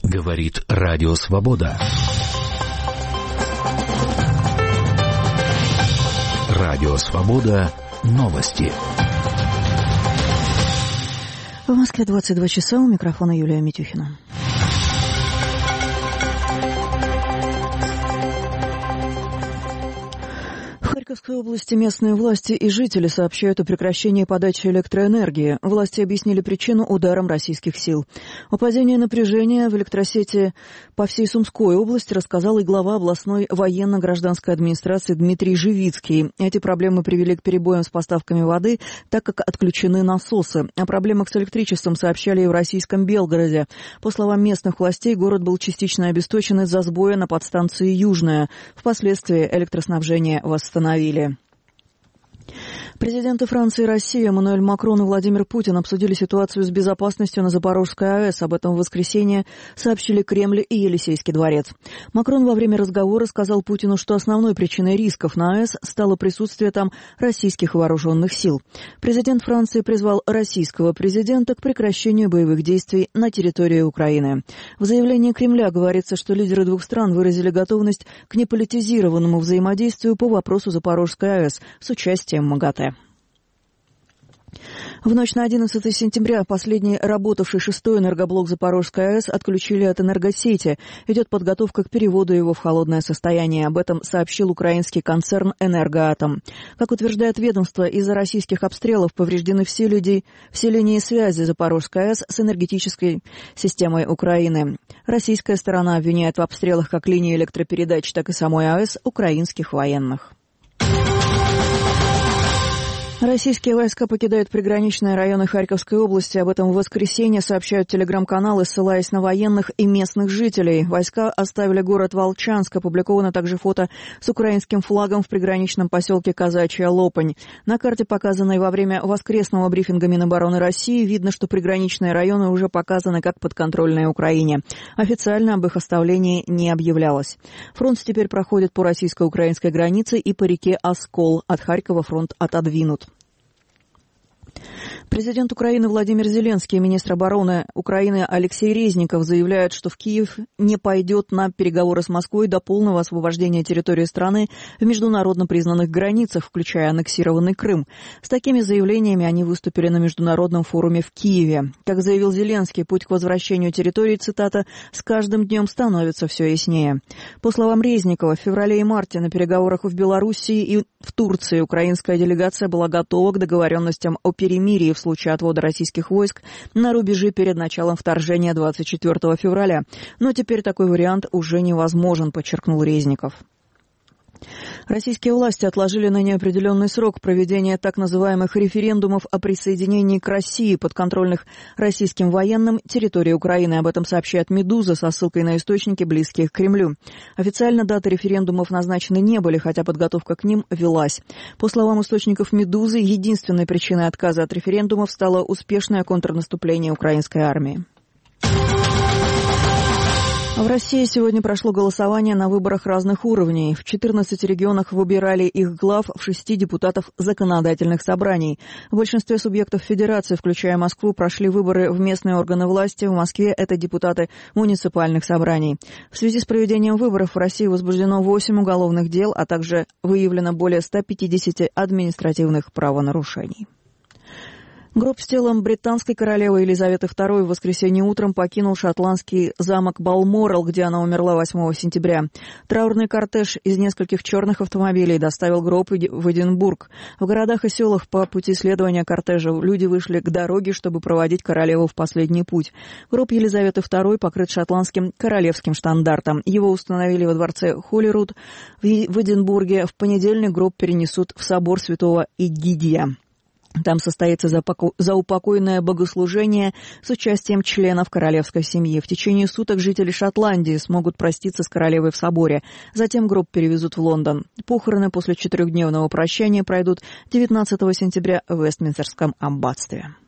Говорит Радио Свобода. Радио Свобода. Новости. В Москве 22 часа. У микрофона Юлия Митюхина. В Харьковской области местные власти и жители сообщают о прекращении подачи электроэнергии. Власти объяснили причину ударом российских сил. О падении напряжения в электросети по всей Сумской области рассказал и глава областной военно-гражданской администрации Дмитрий Живицкий. Эти проблемы привели к перебоям с поставками воды, так как отключены насосы. О проблемах с электричеством сообщали и в российском Белгороде. По словам местных властей, город был частично обесточен из-за сбоя на подстанции «Южная». Впоследствии электроснабжение восстановили. Президенты Франции и России Эммануэль Макрон и Владимир Путин обсудили ситуацию с безопасностью на Запорожской АЭС. Об этом в воскресенье сообщили Кремль и Елисейский дворец. Макрон во время разговора сказал Путину, что основной причиной рисков на АЭС стало присутствие там российских вооруженных сил. Президент Франции призвал российского президента к прекращению боевых действий на территории Украины. В заявлении Кремля говорится, что лидеры двух стран выразили готовность к неполитизированному взаимодействию по вопросу Запорожской АЭС с участием МАГАТЭ. В ночь на 11 сентября последний работавший 6-й энергоблок Запорожской АЭС отключили от энергосети. Идет подготовка к переводу его в холодное состояние. Об этом сообщил украинский концерн «Энергоатом». Как утверждает ведомство, из-за российских обстрелов повреждены все линии связи Запорожской АЭС с энергетической системой Украины. Российская сторона обвиняет в обстрелах как линии электропередач, так и самой АЭС украинских военных. Российские войска покидают приграничные районы Харьковской области. Об этом в воскресенье сообщают телеграм-каналы, ссылаясь на военных и местных жителей. Войска оставили город Волчанск. Опубликовано также фото с украинским флагом в приграничном поселке Казачья Лопань. На карте, показанной во время воскресного брифинга Минобороны России, видно, что приграничные районы уже показаны как подконтрольные Украине. Официально об их оставлении не объявлялось. Фронт теперь проходит по российско-украинской границе и по реке Оскол. От Харькова фронт отодвинут. Президент Украины Владимир Зеленский и министр обороны Украины Алексей Резников заявляют, что в Киев не пойдет на переговоры с Москвой до полного освобождения территории страны в международно признанных границах, включая аннексированный Крым. С такими заявлениями они выступили на международном форуме в Киеве. Как заявил Зеленский, путь к возвращению территории, цитата, «с каждым днем становится все яснее». По словам Резникова, в феврале и марте на переговорах в Белоруссии и в Турции украинская делегация была готова к договоренностям о перемирии в случае отвода российских войск на рубежи перед началом вторжения 24 февраля. Но теперь такой вариант уже невозможен, подчеркнул Резников. Российские власти отложили на неопределенный срок проведения так называемых референдумов о присоединении к России подконтрольных российским военным территории Украины. Об этом сообщает «Медуза» со ссылкой на источники, близкие к Кремлю. Официально даты референдумов назначены не были, хотя подготовка к ним велась. По словам источников «Медузы», единственной причиной отказа от референдумов стало успешное контрнаступление украинской армии. В России сегодня прошло голосование на выборах разных уровней. В 14 регионах выбирали их глав, в 6 депутатов законодательных собраний. В большинстве субъектов федерации, включая Москву, прошли выборы в местные органы власти. В Москве это депутаты муниципальных собраний. В связи с проведением выборов в России возбуждено 8 уголовных дел, а также выявлено более 150 административных правонарушений. Гроб с телом британской королевы Елизаветы II в воскресенье утром покинул шотландский замок Балморал, где она умерла 8 сентября. Траурный кортеж из нескольких черных автомобилей доставил гроб в Эдинбург. В городах и селах по пути следования кортежа люди вышли к дороге, чтобы проводить королеву в последний путь. Гроб Елизаветы II покрыт шотландским королевским штандартом. Его установили во дворце Холлируд в Эдинбурге. В понедельник гроб перенесут в собор святого Эгидия. Там состоится заупокойное богослужение с участием членов королевской семьи. В течение суток жители Шотландии смогут проститься с королевой в соборе. Затем гроб перевезут в Лондон. Похороны после 4-дневного прощания пройдут 19 сентября в Вестминстерском аббатстве.